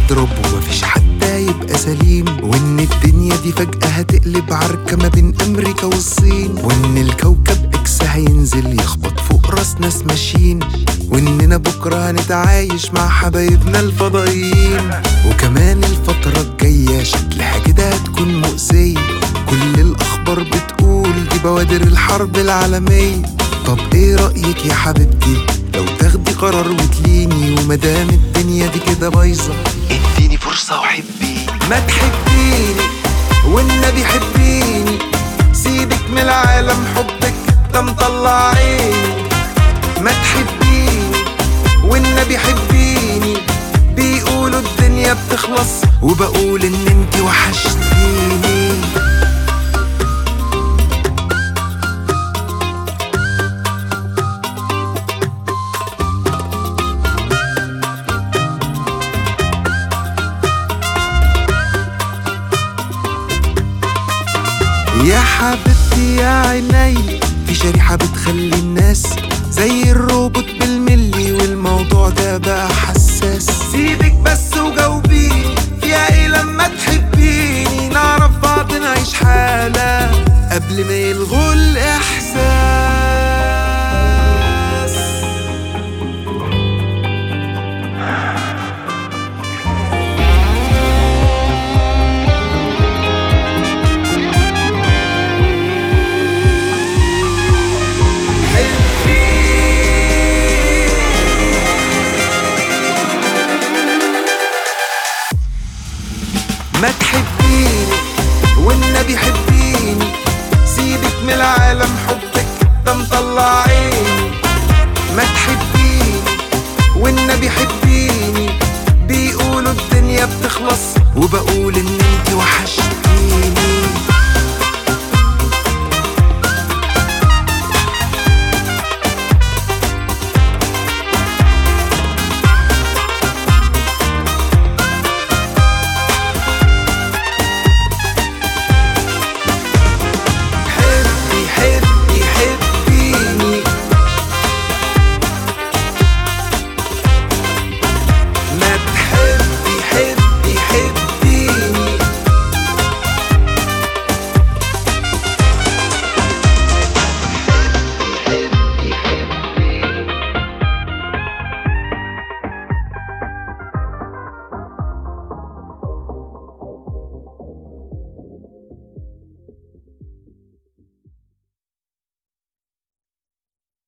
هتضرب ومفيش حتى يبقى سليم، وإن الدنيا دي فجأة هتقلب عركة ما بين أمريكا والصين، وإن الكوكب إكس هينزل يخبط فوق راس ناس ماشيين، وإننا بكرة هنتعايش مع حبايبنا الفضائيين. وكمان الفترة الجاية شكلها كده هتكون مؤذية، كل الأخبار بتقول دي بوادر الحرب العالمية. طب ايه رأيك يا حبيبتي لو تاخدي قرار وتليني، ومدام الدنيا دي كده بايظة اديني فرصة وحبيني. ما تحبيني والنبي حبيني، سيبك من العالم حبك ده مطلع عيني. ما تحبيني والنبي حبيني، بيقولوا الدنيا بتخلص وبقول ان انتي وحشتيني. يا حبيبتي يا عيني، في شريحة بتخلي الناس زي الروبوت بالملي، والموضوع ده بقى حساس. سيبك بس وجاوبيني، فيها ايه لما تحبيني؟ نعرف بعض نعيش حالة قبل ما يلغوا الإحساس. ما تحبيني والنبي حبيني، سيبك من العالم حبك ده مطلع عيني. ما تحبيني والنبي حبيني، بيقولوا الدنيا بتخلص وبقول ان